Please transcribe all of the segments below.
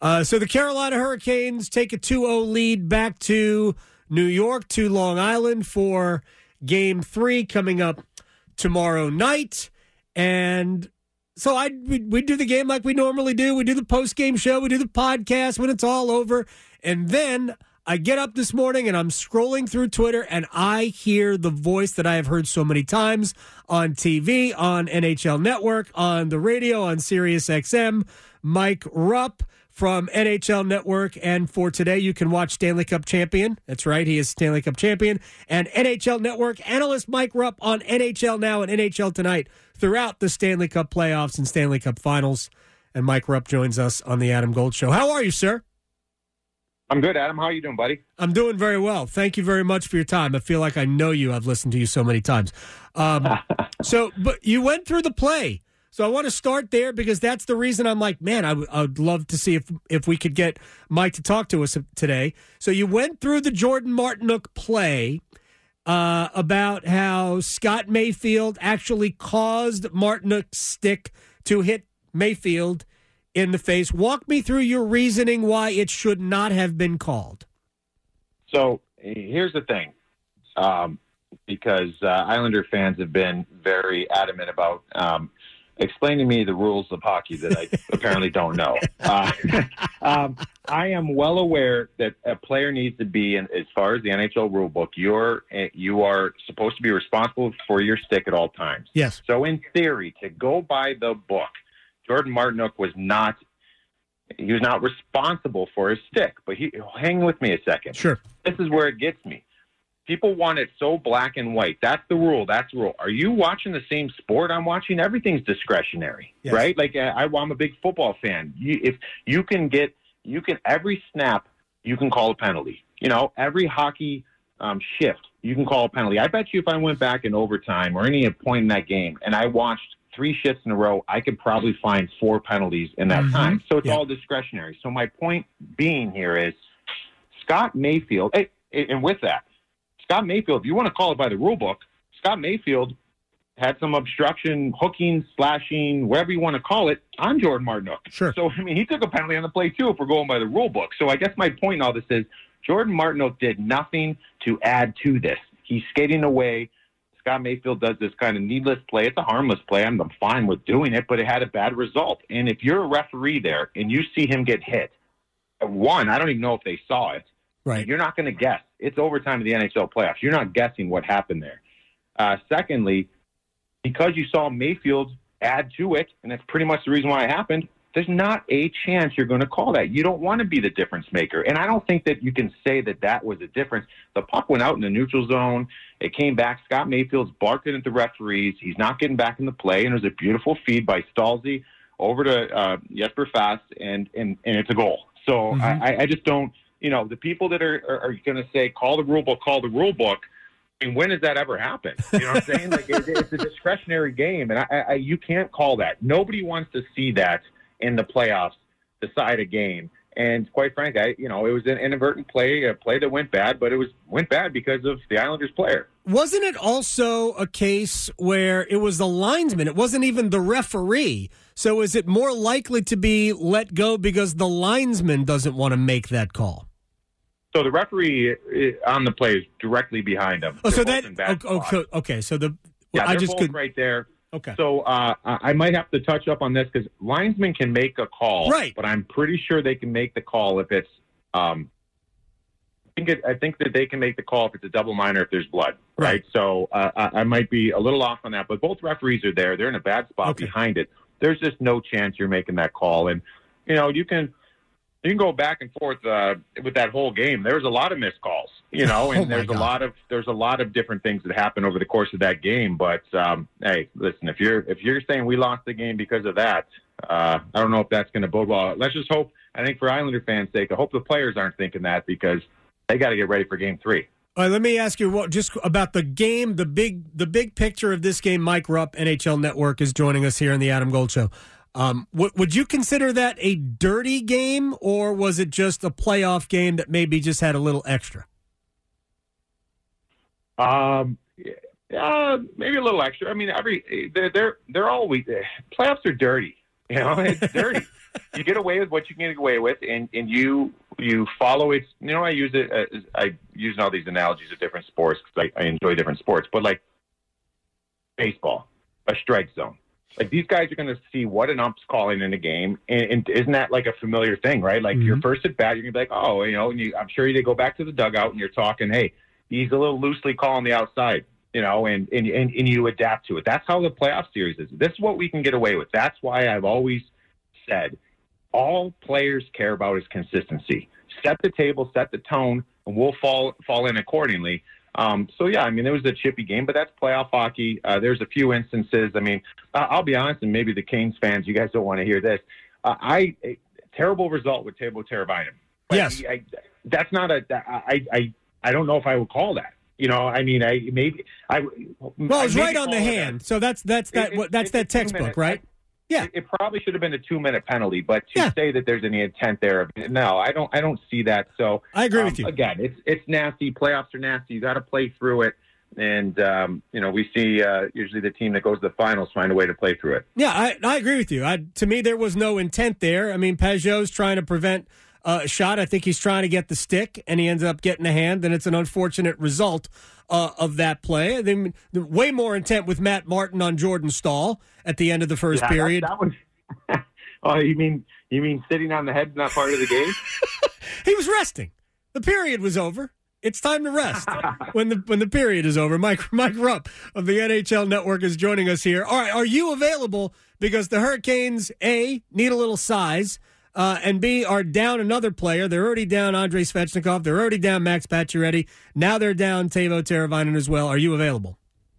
So the Carolina Hurricanes take a 2-0 lead back to New York, to Long Island for Game 3 coming up tomorrow night. And so we do the game like we normally do. We do the post-game show. We do the podcast when it's all over. And then I get up this morning and I'm scrolling through Twitter and I hear the voice that I have heard so many times on TV, on NHL Network, on the radio, on Sirius XM, Mike Rupp from NHL Network. And for today, you can watch Stanley Cup champion. That's right, he is Stanley Cup champion. And NHL Network analyst Mike Rupp on NHL Now and NHL Tonight throughout the Stanley Cup playoffs and Stanley Cup finals. And Mike Rupp joins us on the Adam Gold Show. How are you, sir? I'm good, Adam. How are you doing, buddy? I'm doing very well. Thank you very much for your time. I feel like I know you. I've listened to you so many times. But you went through the play. So I want to start there because that's the reason I'm like, man, I would love to see if we could get Mike to talk to us today. So you went through the Jordan Martinook play about how Scott Mayfield actually caused Martinook's stick to hit Mayfield in the face. Walk me through your reasoning why it should not have been called. So here's the thing, because Islander fans have been very adamant about explaining to me the rules of hockey that I apparently don't know. I am well aware that a player needs to be, as far as the NHL rulebook, you are supposed to be responsible for your stick at all times. Yes. So in theory, to go by the book, Jordan Martinook was not responsible for his stick. But hang with me a second. Sure. This is where it gets me. People want it so black and white. That's the rule. That's the rule. Are you watching the same sport I'm watching? Everything's discretionary, yes. Right? Like I'm a big football fan. If you can every snap, you can call a penalty. You know, every hockey shift, you can call a penalty. I bet you if I went back in overtime or any point in that game and I watched 3 shifts in a row, I could probably find 4 penalties in that time. So it's all discretionary. So my point being here is Scott Mayfield, and with that, Scott Mayfield, if you want to call it by the rule book, Scott Mayfield had some obstruction, hooking, slashing, whatever you want to call it, on Jordan Martinook. Sure. So, I mean, he took a penalty on the play, too, if we're going by the rule book. So I guess my point in all this is Jordan Martinook did nothing to add to this. He's skating away. Scott Mayfield does this kind of needless play. It's a harmless play. I'm fine with doing it, but it had a bad result. And if you're a referee there and you see him get hit, one, I don't even know if they saw it. Right. You're not going to guess. It's overtime of the NHL playoffs. You're not guessing what happened there. Secondly, because you saw Mayfield add to it, and that's pretty much the reason why it happened, there's not a chance you're going to call that. You don't want to be the difference maker. And I don't think that you can say that was a difference. The puck went out in the neutral zone. It came back. Scott Mayfield's barking at the referees. He's not getting back in the play. And it was a beautiful feed by Stalzy over to Jesper Fast, and it's a goal. So I just don't, the people that are going to say, call the rule book. I mean, when has that ever happened? You know what I'm saying? Like it's a discretionary game, and you can't call that. Nobody wants to see that in the playoffs decide a game. And quite frankly, it was an inadvertent play, a play that went bad, but went bad because of the Islanders player. Wasn't it also a case where it was the linesman? It wasn't even the referee. So is it more likely to be let go because the linesman doesn't want to make that call? So the referee on the play is directly behind him. Oh, so that okay. So they're both right there. Okay. So I might have to touch up on this because linesmen can make a call, right? But I'm pretty sure they can make the call if it's. I think that they can make the call if it's a double minor if there's blood, right? So I might be a little off on that, but both referees are there. They're in a bad spot behind it. There's just no chance you're making that call, and you can go back and forth with that whole game. There was a lot of missed calls, and there's a lot of different things that happen over the course of that game. But hey, listen, if you're saying we lost the game because of that, I don't know if that's going to bode well. Let's just hope. I think for Islander fans' sake, I hope the players aren't thinking that because they got to get ready for Game 3. All right, let me ask you just about the game, the big picture of this game. Mike Rupp, NHL Network, is joining us here on the Adam Gold Show. Would you consider that a dirty game, or was it just a playoff game that maybe just had a little extra? Maybe a little extra. I mean, they're always playoffs are dirty. It's dirty. you get away with what you can get away with, and you follow it. I use it. I use all these analogies of different sports because I enjoy different sports. But like baseball, a strike zone. Like these guys are going to see what an ump's calling in a game, and isn't that like a familiar thing, right? Like your first at bat, you're going to be like, oh, and I'm sure they go back to the dugout and you're talking, hey, he's a little loosely calling the outside, and you adapt to it. That's how the playoff series is. This is what we can get away with. That's why I've always said all players care about is consistency. Set the table, set the tone, and we'll fall in accordingly. It was a chippy game, but that's playoff hockey. There's a few instances. I mean, I'll be honest, and maybe the Canes fans, you guys don't want to hear this. Terrible result with Teuvo Teravainen. Yes. That's not I don't know if I would call that. Well, it's right on the hand. So that's that textbook, right? Yeah. It probably should have been a 2-minute penalty, but to say that there's any intent there, no, I don't see that. So I agree with you. Again, it's nasty. Playoffs are nasty. You got to play through it. And, we see usually the team that goes to the finals find a way to play through it. Yeah, I agree with you. To me, there was no intent there. I mean, Peugeot's trying to prevent a shot. I think he's trying to get the stick, and he ends up getting a hand, and it's an unfortunate result of that play. Way more intent with Matt Martin on Jordan Staal at the end of the first period. That was, oh, you mean sitting on the head's not part of the game? He was resting. The period was over. It's time to rest when the period is over. Mike Rupp of the NHL Network is joining us here. All right, are you available? Because the Hurricanes, A, need a little size, and B, are down another player. They're already down Andrei Svechnikov. They're already down Max Pacioretty. Now they're down Teuvo Teravainen as well. Are you available?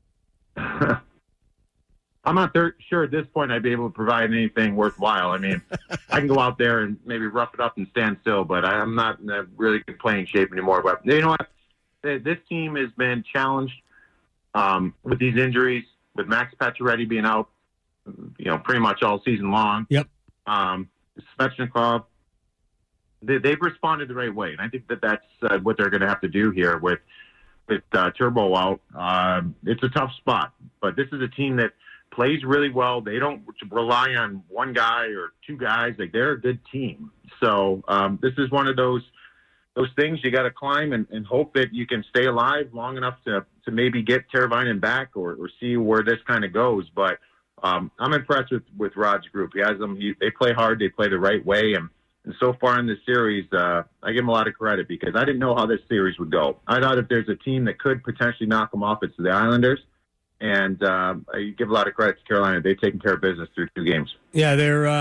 I'm not sure at this point I'd be able to provide anything worthwhile. I mean, I can go out there and maybe rough it up and stand still, but I'm not in a really good playing shape anymore. But you know what? This team has been challenged with these injuries, with Max Pacioretty being out, pretty much all season long. Yep. Svechnikov, they've responded the right way, and I think that's what they're going to have to do here with Turbo out. It's a tough spot, but this is a team that plays really well. They don't rely on one guy or two guys. Like, they're a good team. So this is one of those things you got to climb and hope that you can stay alive long enough to maybe get Teravainen back or see where this kind of goes. But I'm impressed with Rod's group. He has them. They play hard. They play the right way. And so far in this series, I give them a lot of credit because I didn't know how this series would go. I thought if there's a team that could potentially knock them off, it's the Islanders. And I give a lot of credit to Carolina. They've taken care of business through 2 games. Yeah,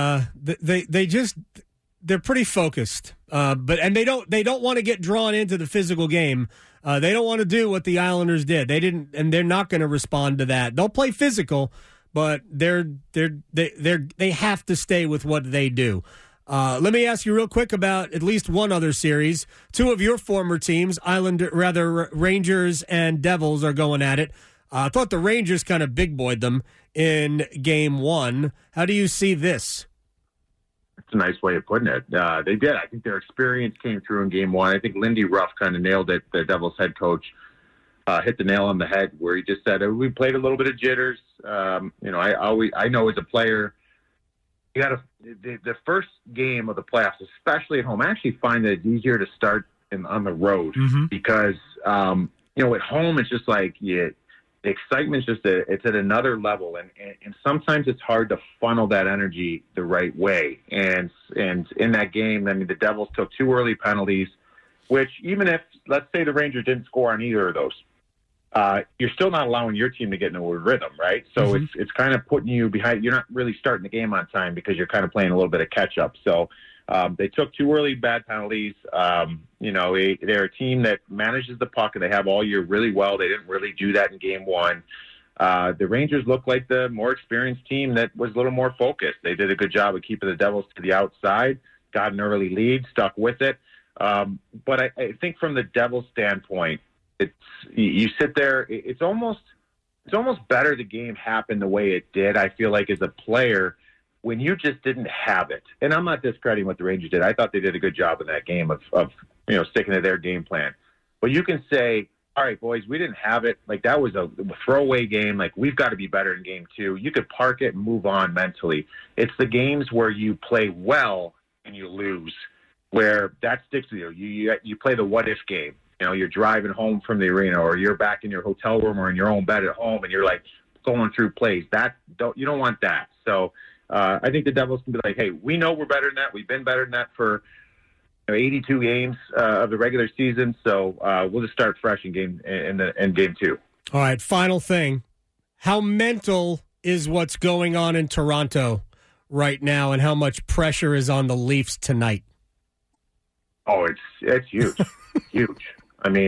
they're pretty focused, but they don't want to get drawn into the physical game. They don't want to do what the Islanders did. They didn't, and they're not going to respond to that. They'll play physical, but they have to stay with what they do. Let me ask you real quick about at least one other series. 2 of your former teams, Rangers and Devils, are going at it. I thought the Rangers kind of big-boyed them in Game 1. How do you see this? It's a nice way of putting it. They did. I think their experience came through in Game 1. I think Lindy Ruff kind of nailed it. The Devils head coach hit the nail on the head where he just said, we played a little bit of jitters. I know as a player, you got the first game of the playoffs, especially at home. I actually find that it's easier to start on the road because, at home it's just like the excitement's just it's at another level, and sometimes it's hard to funnel that energy the right way. And in that game, I mean, the Devils took 2 early penalties, which even if, let's say, the Rangers didn't score on either of those, you're still not allowing your team to get into a rhythm, right? So it's kind of putting you behind. You're not really starting the game on time because you're kind of playing a little bit of catch up. So they took 2 early bad penalties. They're a team that manages the puck, and they have all year really well. They didn't really do that in Game 1. The Rangers looked like the more experienced team that was a little more focused. They did a good job of keeping the Devils to the outside, got an early lead, stuck with it. But I think from the Devils' standpoint, you sit there. It's almost better the game happened the way it did. I feel like as a player, when you just didn't have it, and I'm not discrediting what the Rangers did. I thought they did a good job in that game of sticking to their game plan. But you can say all right, boys, we didn't have it. Like, that was a throwaway game. Like, we've got to be better in game 2. You could park it and move on mentally. It's the games where you play well and you lose, where that sticks with you. You play the what-if game. You know, you're driving home from the arena, or you're back in your hotel room or in your own bed at home, and you're, like, going through plays. You don't want that. So I think the Devils can be like, hey, we know we're better than that. We've been better than that for 82 games of the regular season, so we'll just start fresh in game 2. All right, final thing. How mental is what's going on in Toronto right now, and how much pressure is on the Leafs tonight? Oh, it's huge. Huge. I mean,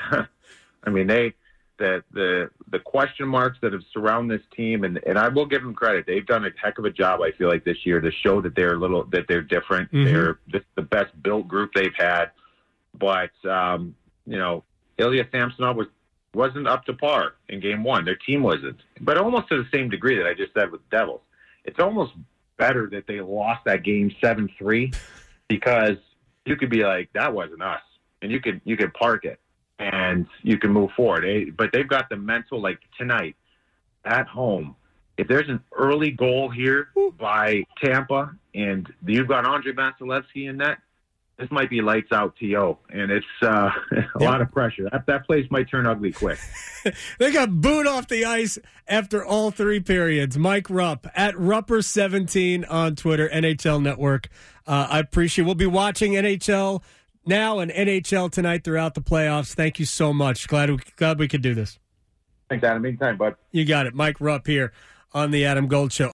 the question marks that have surrounded this team, and I will give them credit. They've done a heck of a job, I feel like, this year to show that they're different. Mm-hmm. This is the best built group they've had. But Ilya Samsonov wasn't up to par in game 1. Their team wasn't, but almost to the same degree that I just said with the Devils. It's almost better that they lost that game 7-3, because you could be like, that wasn't us, and you could park it and you can move forward. But they've got the mental, like tonight at home, if there's an early goal here by Tampa and you've got Andre Vasilevsky in net, this might be lights out TO, and it's a lot of pressure. That place might turn ugly quick. They got booed off the ice after all 3 periods. Mike Rupp at Rupper17 on Twitter, NHL Network. I appreciate it. We'll be watching NHL now and NHL tonight throughout the playoffs. Thank you so much. Glad we could do this. Thanks, Adam. Anytime, bud. You got it. Mike Rupp here on the Adam Gold Show.